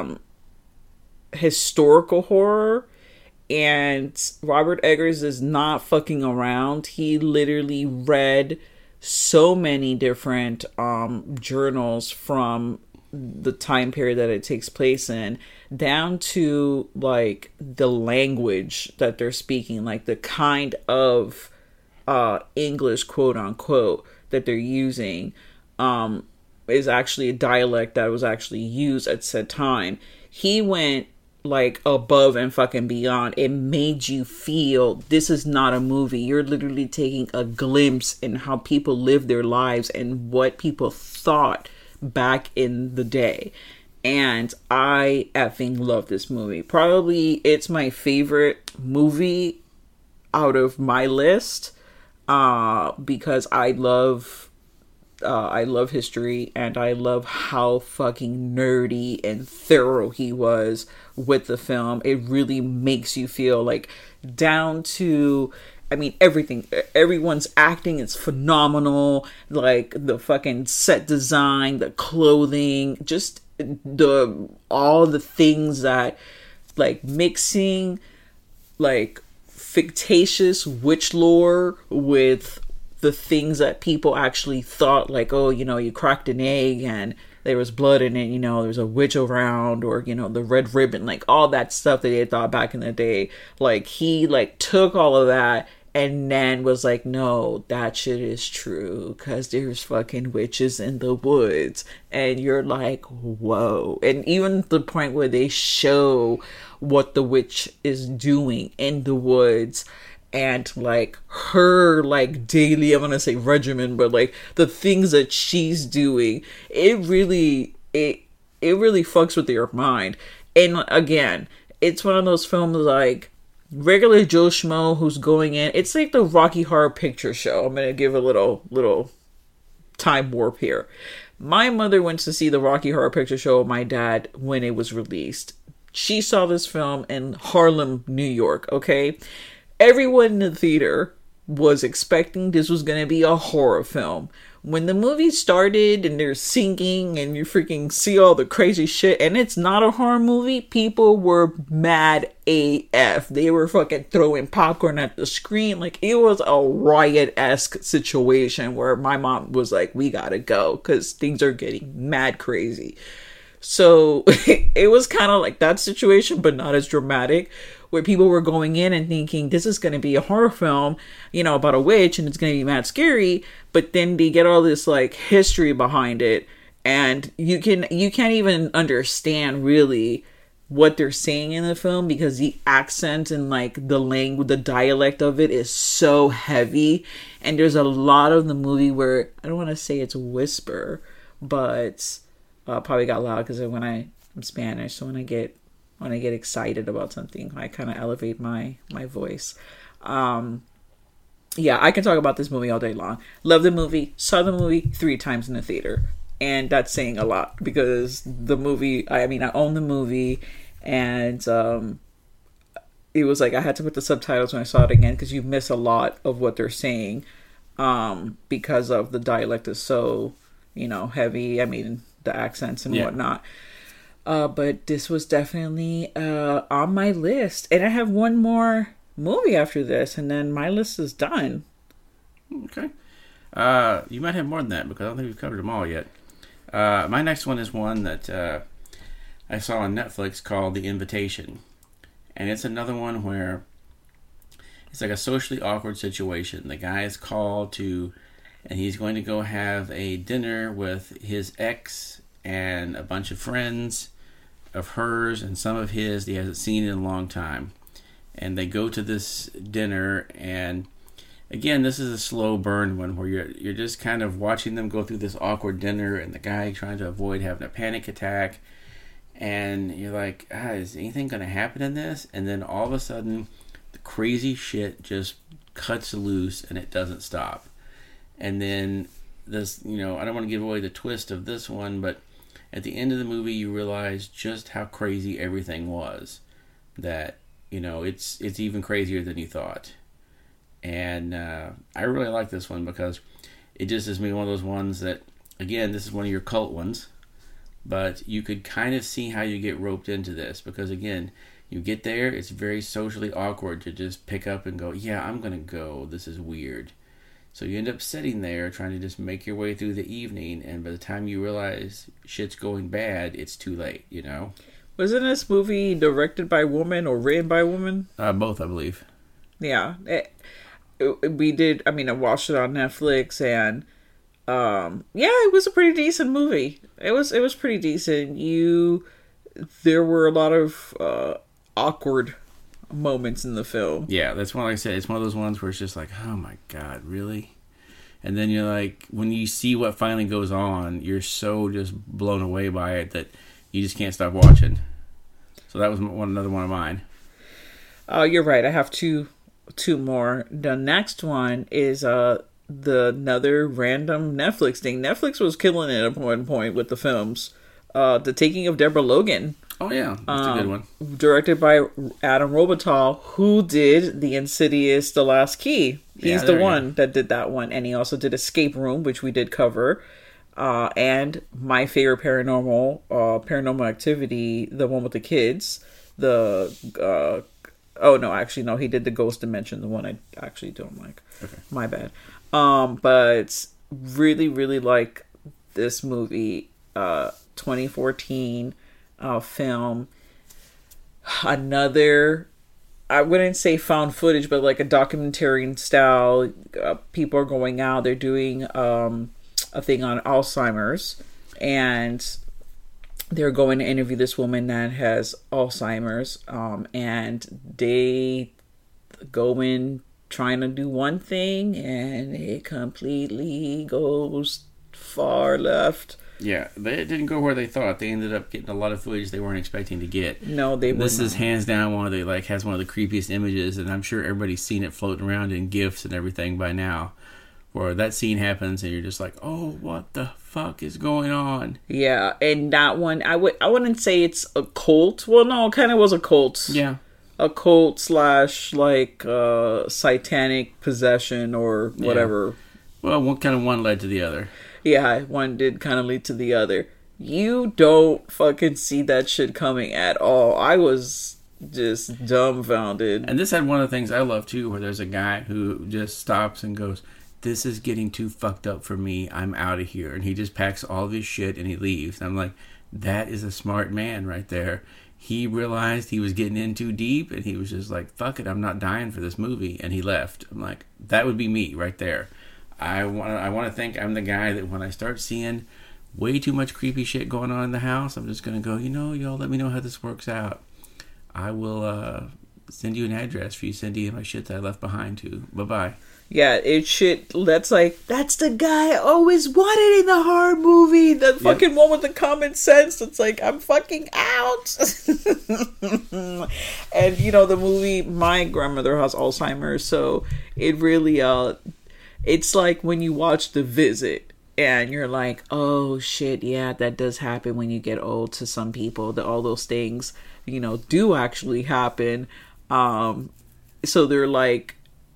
historical horror, and Robert Eggers is not fucking around. He literally read so many different journals from the time period that it takes place in, down to like the language that they're speaking, like the kind of English, quote unquote, that they're using is actually a dialect that was actually used at said time. He went like above and fucking beyond. It made you feel this is not a movie. You're literally taking a glimpse in how people live their lives and what people thought back in the day. And I effing love this movie. Probably it's my favorite movie out of my list, because I love history, and I love how fucking nerdy and thorough he was with the film. It really makes you feel like, down to, I mean, everything. Everyone's acting is phenomenal. Like the fucking set design, the clothing, just all the things that, like, mixing like fictitious witch lore with the things that people actually thought, like, oh, you know, you cracked an egg and there was blood in it, you know, there's a witch around, or, you know, the red ribbon, like all that stuff that they thought back in the day. Like, he like took all of that and then was like, no, that shit is true, because there's fucking witches in the woods. And you're like, whoa. And even the point where they show what the witch is doing in the woods, and like her like daily, I'm gonna say regimen, but like the things that she's doing, it really fucks with your mind. And again, it's one of those films like regular Joe Schmo who's going in. It's like the Rocky Horror Picture Show. I'm gonna give a little time warp here. My mother went to see the Rocky Horror Picture Show with my dad when it was released. She saw this film in Harlem, New York, okay? Everyone in the theater was expecting this was going to be a horror film. When the movie started and they're singing and you freaking see all the crazy shit and it's not a horror movie, people were mad AF. They were fucking throwing popcorn at the screen. Like, it was a riot-esque situation where my mom was like, we gotta go because things are getting mad crazy. So it was kind of like that situation, but not as dramatic, where people were going in and thinking this is going to be a horror film, you know, about a witch and it's going to be mad scary. But then they get all this like history behind it, and you can't even understand really what they're saying in the film, because the accent and like the language, the dialect of it is so heavy. And there's a lot of the movie where, I don't want to say it's whisper, but probably got loud because I'm Spanish, so when I get excited about something, I kind of elevate my voice. Yeah, I can talk about this movie all day long. Love the movie. Saw the movie 3 times in the theater, and that's saying a lot, because the movie, I own the movie, and it was like I had to put the subtitles when I saw it again, because you miss a lot of what they're saying, because of the dialect is so, you know, heavy. I mean, the accents and whatnot. But this was definitely on my list. And I have one more movie after this, and then my list is done. Okay. You might have more than that, because I don't think we've covered them all yet. My next one is one that I saw on Netflix called The Invitation. And it's another one where it's like a socially awkward situation. The guy is called to, and he's going to go have a dinner with his ex and a bunch of friends of hers and some of his he hasn't seen in a long time. And they go to this dinner, and again, this is a slow burn one where you're just kind of watching them go through this awkward dinner, and the guy trying to avoid having a panic attack, and you're like, is anything going to happen in this? And then all of a sudden, the crazy shit just cuts loose, and it doesn't stop. And then this, you know, I don't want to give away the twist of this one, but at the end of the movie, you realize just how crazy everything was. That, you know, it's even crazier than you thought. And I really like this one, because it just is one of those ones that, again, this is one of your cult ones, but you could kind of see how you get roped into this, because again, you get there, it's very socially awkward to just pick up and go, yeah, I'm gonna go, this is weird. So you end up sitting there trying to just make your way through the evening, and by the time you realize shit's going bad, it's too late, you know? Wasn't this movie directed by a woman or written by a woman? Both, I believe. Yeah. We did, I watched it on Netflix, and yeah, it was a pretty decent movie. It was pretty decent. There were a lot of awkward moments in the film. Yeah, that's one, like I said, it's one of those ones where it's just like, oh my god, really? And then you're like, when you see what finally goes on, you're so just blown away by it that you just can't stop watching. So that was another one of mine. You're right. I have two more. The next one is another random Netflix thing. Netflix was killing it at one point with the films. The Taking of Deborah Logan. Oh yeah, that's a good one. Directed by Adam Robital, who did the Insidious The Last Key. He's the one that did that one, and he also did Escape Room, which we did cover, and my favorite Paranormal Activity, the one with the kids. He did the Ghost Dimension, the one I actually don't like. Okay. My bad. But really, really like this movie. 2014 film. Another, I wouldn't say found footage, but like a documentary style. People are going out, they're doing a thing on Alzheimer's, and they're going to interview this woman that has Alzheimer's, and they go in trying to do one thing, and it completely goes far left. Yeah, they didn't go where they thought. They ended up getting a lot of footage they weren't expecting to get. No, they weren't. This is hands down one of the has one of the creepiest images, and I'm sure everybody's seen it floating around in GIFs and everything by now. Where that scene happens, and you're just like, "Oh, what the fuck is going on?" Yeah, and that one, I wouldn't say it's a cult. Well, no, it kind of was a cult. Yeah, a cult / like satanic possession or whatever. Yeah. Well, one led to the other. Yeah, one did kind of lead to the other. You don't fucking see that shit coming at all. I was just dumbfounded. And this had one of the things I love too, where there's a guy who just stops and goes, "This is getting too fucked up for me. I'm out of here." And he just packs all of his shit and he leaves. And I'm like, that is a smart man right there. He realized he was getting in too deep, and he was just like, "Fuck it, I'm not dying for this movie," and he left. I'm like, that would be me right there. I want to think I'm the guy that when I start seeing way too much creepy shit going on in the house, I'm just going to go, y'all let me know how this works out. I will send you an address for you to send you my shit that I left behind to. Bye-bye. Yeah, that's the guy I always wanted in the horror movie. The fucking one with the common sense. It's like, I'm fucking out. And, the movie, my grandmother has Alzheimer's, so it really, it's like when you watch The Visit and you're like, oh shit, yeah, that does happen when you get old to some people. That all those things, do actually happen. So they're like,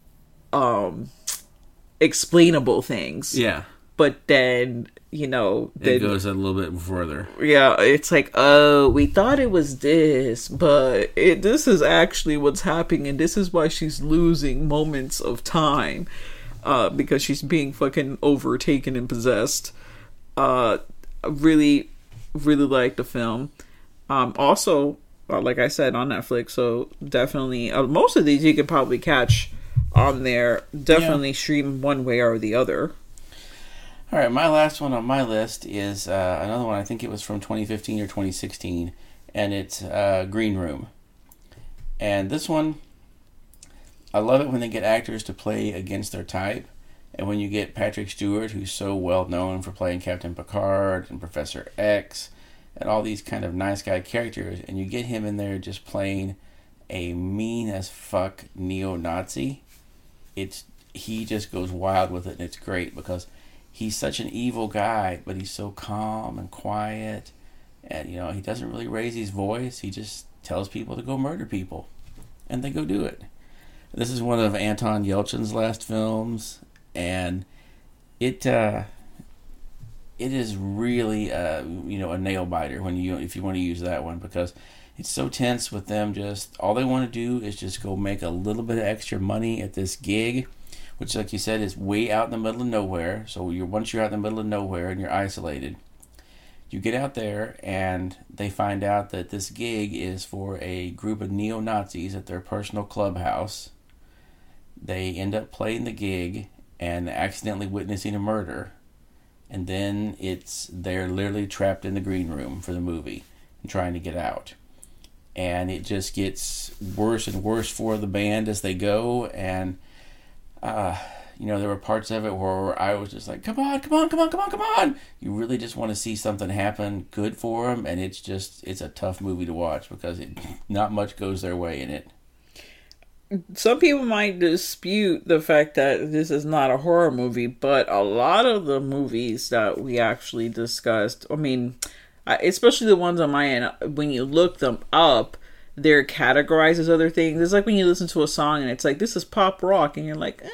explainable things. Yeah. But then, it goes a little bit further. Yeah, it's like, oh, we thought it was this, but this is actually what's happening, and this is why she's losing moments of time. Because she's being fucking overtaken and possessed. I really, really like the film. Also, like I said, on Netflix, so definitely, most of these you could probably catch on there. Definitely stream one way or the other. All right, my last one on my list is another one. I think it was from 2015 or 2016, and it's Green Room. And this one, I love it when they get actors to play against their type. And when you get Patrick Stewart, who's so well known for playing Captain Picard and Professor X and all these kind of nice guy characters, and you get him in there just playing a mean as fuck neo-Nazi, he just goes wild with it, and it's great because he's such an evil guy, but he's so calm and quiet, and he doesn't really raise his voice. He just tells people to go murder people, and they go do it. This is one of Anton Yelchin's last films, and it is really a nail biter if you want to use that one, because it's so tense with them. Just all they want to do is just go make a little bit of extra money at this gig, which, like you said, is way out in the middle of nowhere. So once you're out in the middle of nowhere and you're isolated, you get out there and they find out that this gig is for a group of neo-Nazis at their personal clubhouse. They end up playing the gig and accidentally witnessing a murder. And then they're literally trapped in the green room for the movie and trying to get out. And it just gets worse and worse for the band as they go. And there were parts of it where I was just like, come on, come on, come on, come on, come on. You really just want to see something happen good for them, and it's a tough movie to watch because not much goes their way in it. Some people might dispute the fact that this is not a horror movie, but a lot of the movies that we actually discussed, I mean, especially the ones on my end, when you look them up, they're categorized as other things. It's like when you listen to a song and it's like, this is pop rock, and you're like,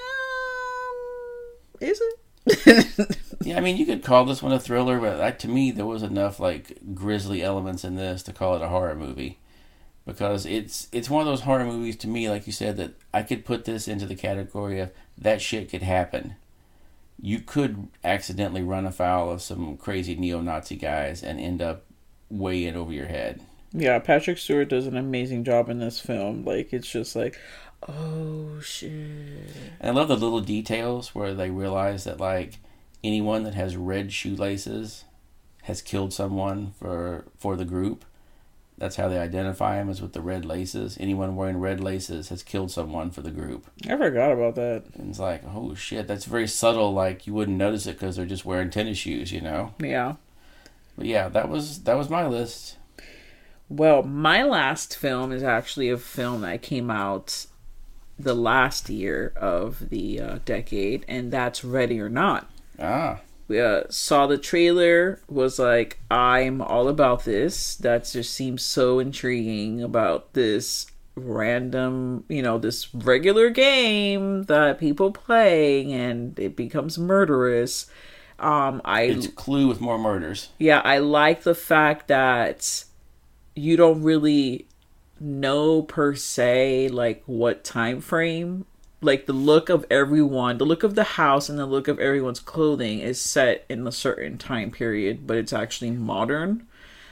is it? Yeah, I mean, you could call this one a thriller, but to me, there was enough like grisly elements in this to call it a horror movie. Because it's one of those horror movies to me, like you said, that I could put this into the category of that shit could happen. You could accidentally run afoul of some crazy neo-Nazi guys and end up way in over your head. Yeah, Patrick Stewart does an amazing job in this film. Like, it's just like, oh, shit. And I love the little details where they realize that, like, anyone that has red shoelaces has killed someone for the group. That's how they identify him, is with the red laces. Anyone wearing red laces has killed someone for the group. I forgot about that. And it's like, oh shit, that's very subtle. Like, you wouldn't notice it because they're just wearing tennis shoes, Yeah. But yeah, that was my list. Well, my last film is actually a film that came out the last year of the decade, and that's Ready or Not. Ah. We saw the trailer, was like, I'm all about this. That just seems so intriguing about this random, this regular game that people play and it becomes murderous. It's Clue with more murders. Yeah, I like the fact that you don't really know per se, like, what time frame. Like, the look of everyone, the look of the house and the look of everyone's clothing is set in a certain time period, but it's actually modern.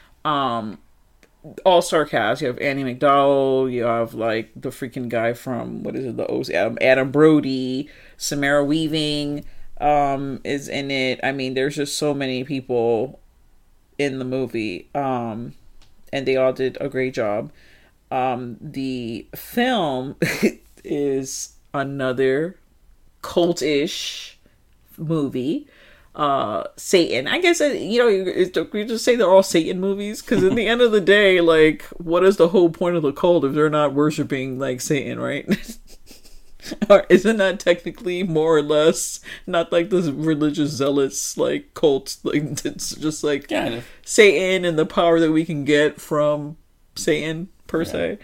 All-star cast. You have Annie McDowell, you have, like, the freaking guy from, what is it, the OC, Adam Brody, Samara Weaving is in it. I mean, there's just so many people in the movie, and they all did a great job. The film is another cult-ish movie. Satan. I guess, we just say they're all Satan movies, because in the end of the day, like, what is the whole point of the cult if they're not worshiping, like, Satan, right? Or isn't that technically more or less not like this religious zealots, like, cults? Like, it's just like kind of Satan and the power that we can get from Satan, per se.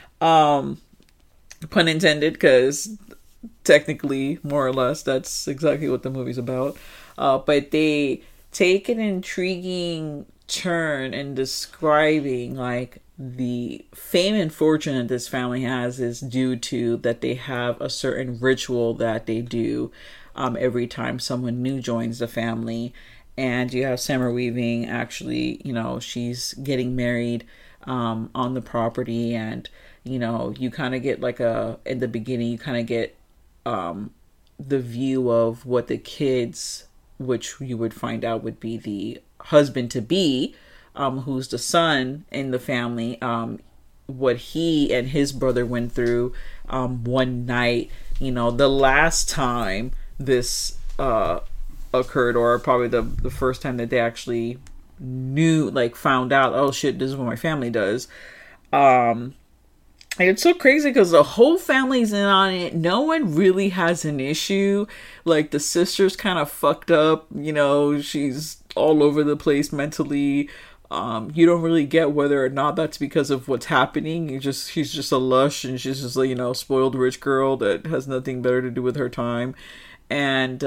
Pun intended, because technically, more or less, that's exactly what the movie's about. But they take an intriguing turn in describing, like, the fame and fortune that this family has is due to that they have a certain ritual that they do every time someone new joins the family. And you have Samara Weaving, actually, she's getting married on the property, and you kind of get like in the beginning, you kind of get the view of what the kids, which you would find out would be the husband to be, who's the son in the family, what he and his brother went through one night, the last time this occurred, or probably the first time that they actually knew, like, found out, oh shit, this is what my family does. And it's so crazy because the whole family's in on it. No one really has an issue. Like, the sister's kind of fucked up. She's all over the place mentally. You don't really get whether or not that's because of what's happening. She's just a lush, and she's just like, spoiled rich girl that has nothing better to do with her time. And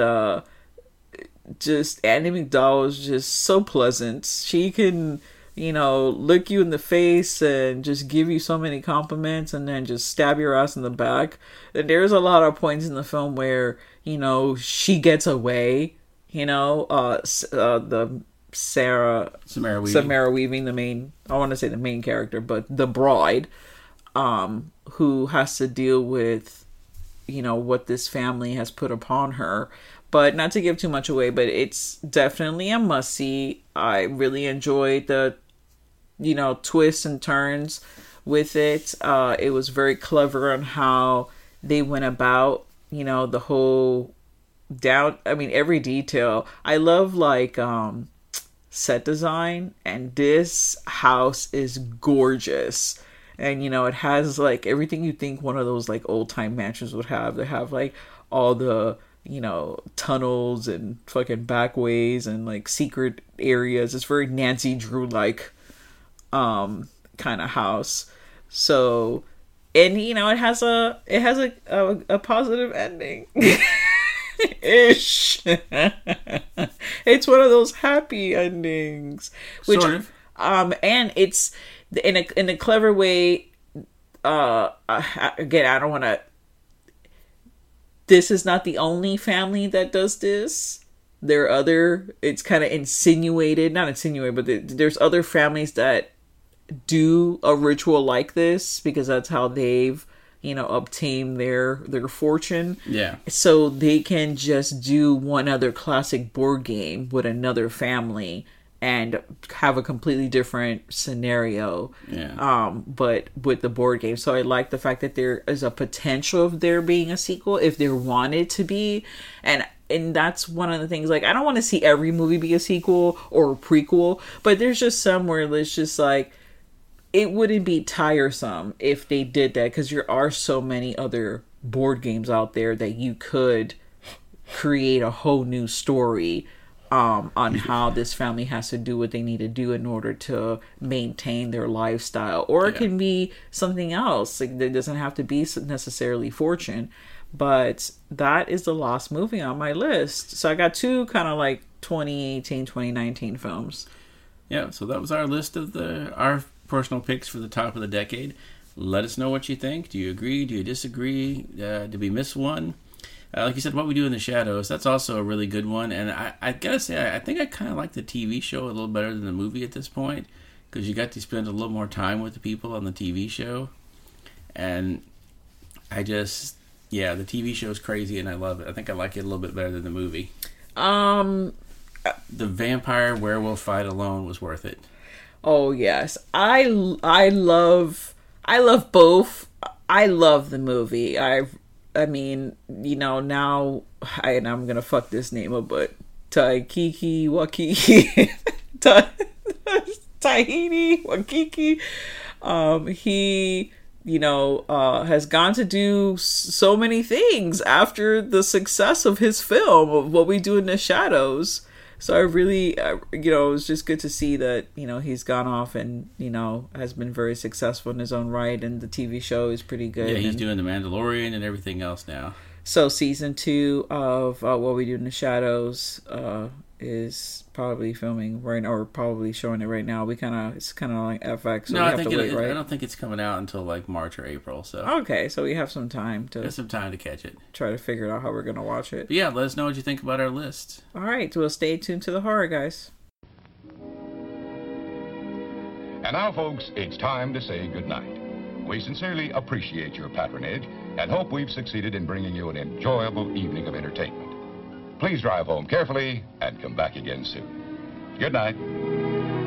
just Annie McDowell is just so pleasant. She can, look you in the face and just give you so many compliments and then just stab your ass in the back. And there's a lot of points in the film where, she gets away, the Samara Weaving, the main, I want to say the main character, but the bride, who has to deal with, what this family has put upon her. But not to give too much away, but it's definitely a must-see. I really enjoyed the, twists and turns with it. It was very clever on how they went about, the whole down. I mean, every detail. I love like set design, and this house is gorgeous. And it has like everything you think one of those like old time mansions would have. They have like all the tunnels and fucking backways and like secret areas. It's very Nancy Drew like kind of house. So, and it has a positive ending. Ish. It's one of those happy endings, which Sort of. and it's in a clever way. Again, I don't want to. This is not the only family that does this. There are other. It's kind of not insinuated, but there's other families that do a ritual like this because that's how they've obtain their fortune. Yeah. So they can just do one other classic board game with another family and have a completely different scenario. Yeah. But with the board game. So I like the fact that there is a potential of there being a sequel if there wanted to be. And that's one of the things, like, I don't want to see every movie be a sequel or a prequel, but there's just some where it's just like, it wouldn't be tiresome if they did that, because there are so many other board games out there that you could create a whole new story on how this family has to do what they need to do in order to maintain their lifestyle. Or it can be something else. Like, it doesn't have to be necessarily fortune. But that is the last movie on my list. So I got two kind of like 2018, 2019 films. Yeah, so that was our list of our personal picks for the top of the decade. Let us know what you think. Do you agree? Do you disagree? Did we miss one? Like you said, What We Do in the Shadows, that's also a really good one. And I gotta say, I think I kind of like the TV show a little better than the movie at this point, because you got to spend a little more time with the people on the TV show. And the TV show is crazy and I love it. I think I like it a little bit better than the movie. The vampire werewolf fight alone was worth it. Oh yes, I love both. I love the movie. I mean, now I'm gonna fuck this name up, but Taiki Wakiki, Tahiti Wakiki, he has gone to do so many things after the success of his film of What We Do in the Shadows. So I really, it was just good to see that, he's gone off and, has been very successful in his own right. And the TV show is pretty good. Yeah, he's doing The Mandalorian and everything else now. So season 2 of What We Do in the Shadows is probably filming right now, or probably showing it right now. It's kind of like FX. So no, I don't think it's coming out until like March or April. So okay, so we have some time to catch it. Try to figure out how we're gonna watch it. But yeah, let us know what you think about our list. All right, well, stay tuned to the horror, guys. And now, folks, it's time to say goodnight. We sincerely appreciate your patronage and hope we've succeeded in bringing you an enjoyable evening of entertainment. Please drive home carefully and come back again soon. Good night.